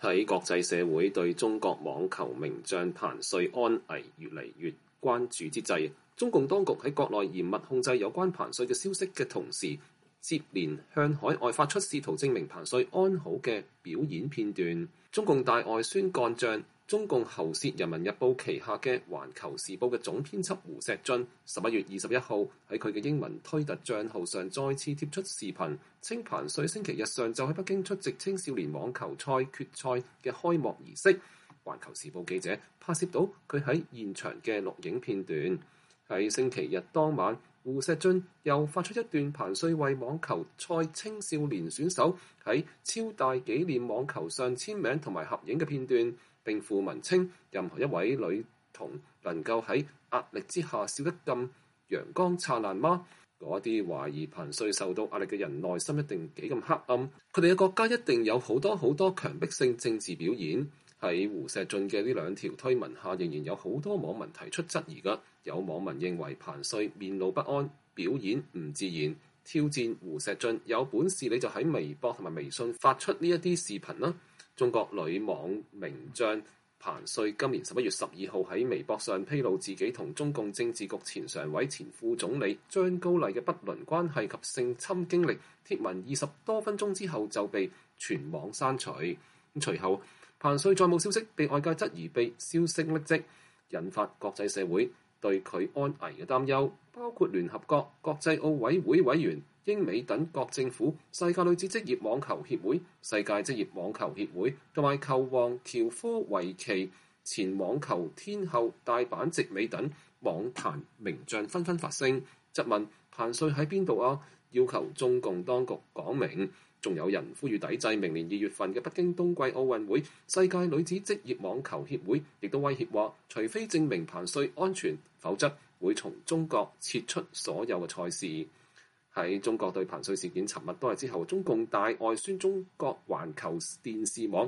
喺國際社會對中國網球名將彭帥安危越嚟越關注之際，中共當局喺國內嚴密控制有關彭帥嘅消息嘅同時，接連向海外發出試圖證明彭帥安好嘅表演片段。中共大外宣幹將、中共喉舌人民日報旗下嘅環球時報嘅總編輯胡錫進11月21號喺佢嘅英文推特帳號上再次貼出視頻，稱彭帥星期日上晝喺北京出席青少年網球賽決賽嘅開幕儀式。環球時報記者拍攝到佢喺現場嘅錄影片段。喺星期日當晚，胡錫進又發出一段彭帥為網球賽青少年選手喺超大紀念網球上簽名同埋合影嘅片段，並附文稱任何一位女童能夠喺壓力之下笑得咁陽光燦爛嗎？嗰啲懷疑彭帥受到壓力嘅人內心一定幾咁黑暗，佢哋嘅國家一定有好多強迫性政治表演。喺胡錫進嘅呢兩條推文下，仍然有好多網民提出質疑㗎。有網民認為彭帥面露不安，表演唔自然，挑戰胡錫進有本事你就喺微博同埋微信發出呢一啲視頻啦。中國女網名將彭帥今年11月12號喺微博上披露自己同中共政治局前常委、前副總理張高麗嘅不倫關係及性侵經歷，貼文20多分鐘之後就被全網刪除。隨後彭帥再冇消息，被外界質疑被消息匿跡，引發國際社會對佢安危嘅擔憂，包括聯合國、國際奧委會委員、英美等國政府、世界女子職業網球協會、世界職業網球協會同埋球王喬科維奇、前網球天后大坂直美等網壇名將紛紛發聲，質問彭帥喺邊度啊？要求中共當局講明。仲有人呼籲抵制明年2月份嘅北京冬季奧運會。世界女子職業網球協會亦都威脅話，除非證明彭帥安全，否則會從中國撤出所有嘅賽事。喺中國對彭帥事件沉默多日之後，中共大外宣中國環球電視網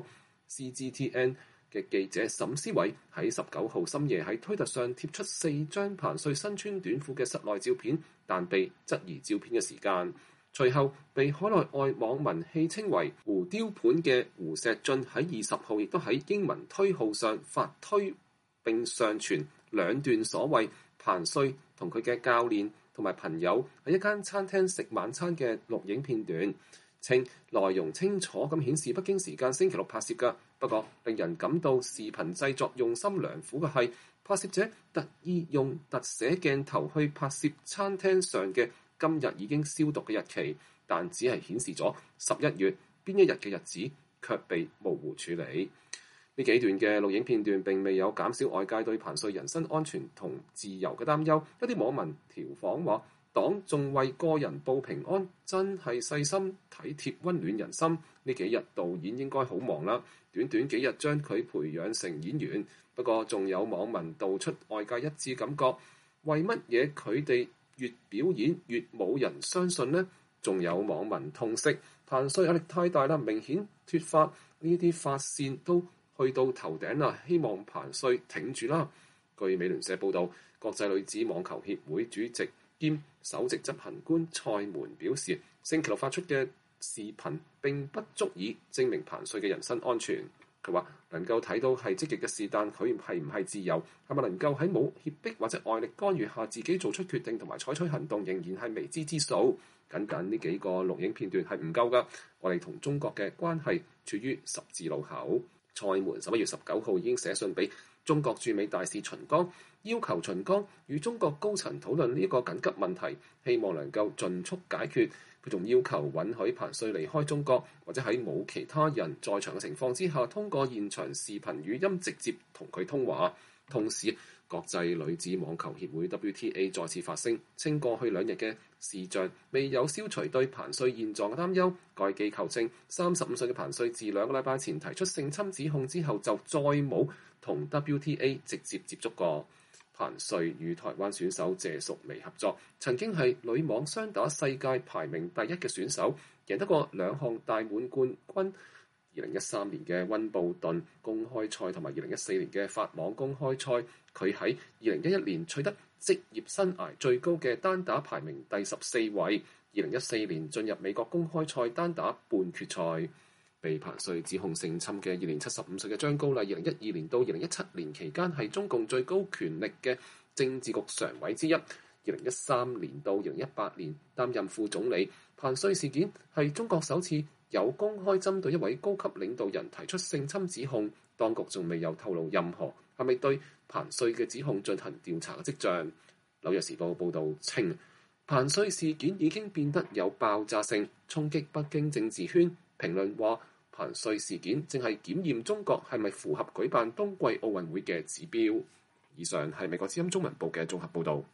CGTN 嘅記者沈思偉喺19號深夜喺推特上貼出4張彭帥身穿短褲嘅室內照片，但被質疑照片嘅時間。隨後被海內外網民戲稱為胡雕盤嘅胡錫進喺20號亦都喺英文推號上發推並上傳兩段所謂彭帥同佢嘅教練同埋朋友喺一間餐廳食晚餐嘅錄影片段，稱內容清楚咁顯示北京時間星期六拍攝㗎。不過令人感到視頻製作用心良苦嘅係，拍攝者特意用特寫鏡頭去拍攝餐廳上嘅今日已經消毒嘅日期，但只係顯示咗11月邊一日嘅日子，卻被模糊處理。呢幾段嘅錄影片段並未有減少外界對彭帥人身安全同自由嘅擔憂。一啲網民調侃話：黨仲為個人報平安，真係細心體貼，溫暖人心。呢幾日導演應該好忙啦，短短幾日將佢培養成演員。不過仲有網民道出外界一致感覺，為乜嘢佢哋越表演越冇人相信呢？仲有網民痛惜彭帥壓力太大啦，明顯脫髮，呢啲髮線都去到頭頂啦，希望彭帥挺住啦。據美聯社報導，國際女子網球協會主席兼首席執行官蔡門表示，星期六發出嘅視頻並不足以證明彭帥嘅人身安全。佢話能夠睇到係積極嘅事，但佢係唔係自由，係咪能夠喺冇脅迫或者外力干預下自己做出決定同埋採取行動，仍然係未知之數。僅呢幾個錄影片段係唔夠㗎。我哋同中國嘅關係處於十字路口。蔡門11月19號已經寫信俾中國駐美大使秦剛，要求秦剛與中國高層討論呢一個緊急問題，希望能夠盡速解決。佢仲要求允許彭帥離開中國，或者喺冇其他人在場嘅情況之下，通過現場視頻語音直接同佢通話。同時，國際女子網球協會 WTA 再次發聲，稱過去2日嘅視像未有消除對彭帥現狀嘅擔憂。該機構稱，35歲嘅彭帥自2個禮拜前提出性侵指控之後，就再冇同 WTA 直接接觸過。彭帥與台灣選手謝淑薇合作，曾經係女網雙打世界排名第1嘅選手，贏得過2項大滿貫軍。2013年嘅溫布頓公開賽同埋2014年嘅法網公開賽，佢喺2011年取得職業生涯最高嘅單打排名第14位。2014年進入美國公開賽單打半決賽。 被彭帥指控性侵嘅現年75歲嘅張高麗，2012年到2017年期間係中共最高權力嘅政治局常委之一。2013年到2018年擔任副總理。彭帥事件係中國首次有公開針對一位高級領導人提出性侵指控，當局仲未有透露任何係咪對彭帥嘅指控進行調查嘅跡象。紐約時報報導稱，彭帥事件已經變得有爆炸性，衝擊北京政治圈。評論話，彭帥事件正係檢驗中國係咪符合舉辦冬季奧運會嘅指標。以上係美國之音中文部嘅綜合報導。